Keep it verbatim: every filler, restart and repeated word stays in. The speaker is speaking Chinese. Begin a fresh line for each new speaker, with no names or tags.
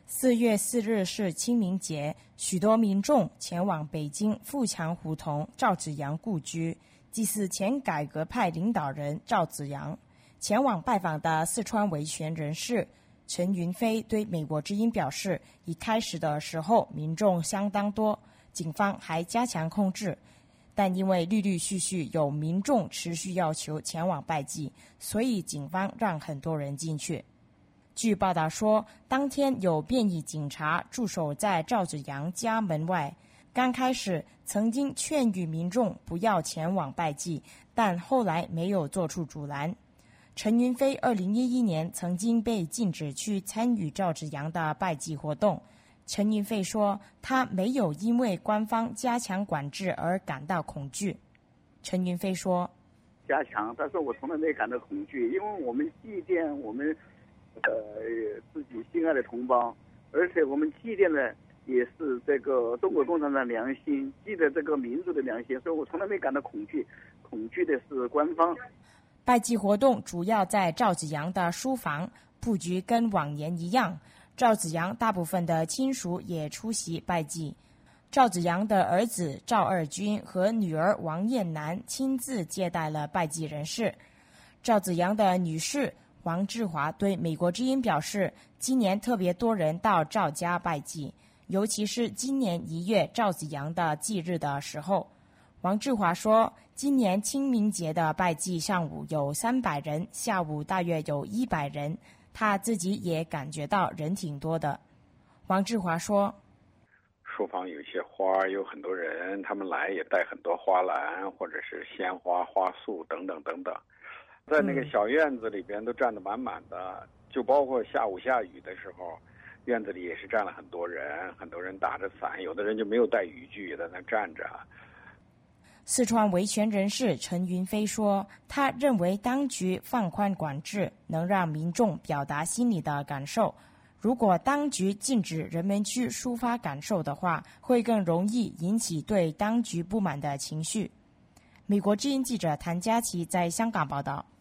四月四日是清明节，许多民众前往北京富强胡同赵紫阳故居，祭祀前改革派领导人赵紫阳。前往拜访的四川维权人士陈云飞对美国之音表示，一开始的时候民众相当多，警方还加强控制，但因为陆陆续续有民众持续要求前往拜祭，所以警方让很多人进去。据报道说，当天有便衣警察驻守在赵紫阳家门外，刚开始曾经劝喻民众不要前往拜祭，但后来没有做出阻拦。陈云飞二零一一年曾经被禁止去参与赵紫阳的拜祭活动。陈云飞说，他没有因为官方加强管制而感到恐惧。陈云飞说，
加强，但是我从来没感到恐惧，因为我们祭奠我们呃自己心爱的同胞，而且我们祭奠的也是这个中国共产党良心，祭奠这个民族的良心，所以我从来没感到恐惧，恐惧的是官方。
拜祭活动主要在赵紫阳的书房，布局跟往年一样。赵紫阳大部分的亲属也出席拜祭。赵紫阳的儿子赵二军和女儿王艳楠亲自接待了拜祭人士。赵紫阳的女婿王志华对美国之音表示，今年特别多人到赵家拜祭，尤其是今年一月赵紫阳的忌日的时候。王志华说，今年清明节的拜祭上午有三百人，下午大约有一百人，他自己也感觉到人挺多的。王志华说，
书房有些花，有很多人，他们来也带很多花篮或者是鲜花、花束等等等等，在那个小院子里边都站得满满的，就包括下午下雨的时候，院子里也是站了很多人，很多人打着伞，有的人就没有带雨具也在那站着。
四川维权人士陈云飞说，他认为当局放宽管制能让民众表达心里的感受，如果当局禁止人们去抒发感受的话，会更容易引起对当局不满的情绪。美国之音记者谭佳琪在香港报道。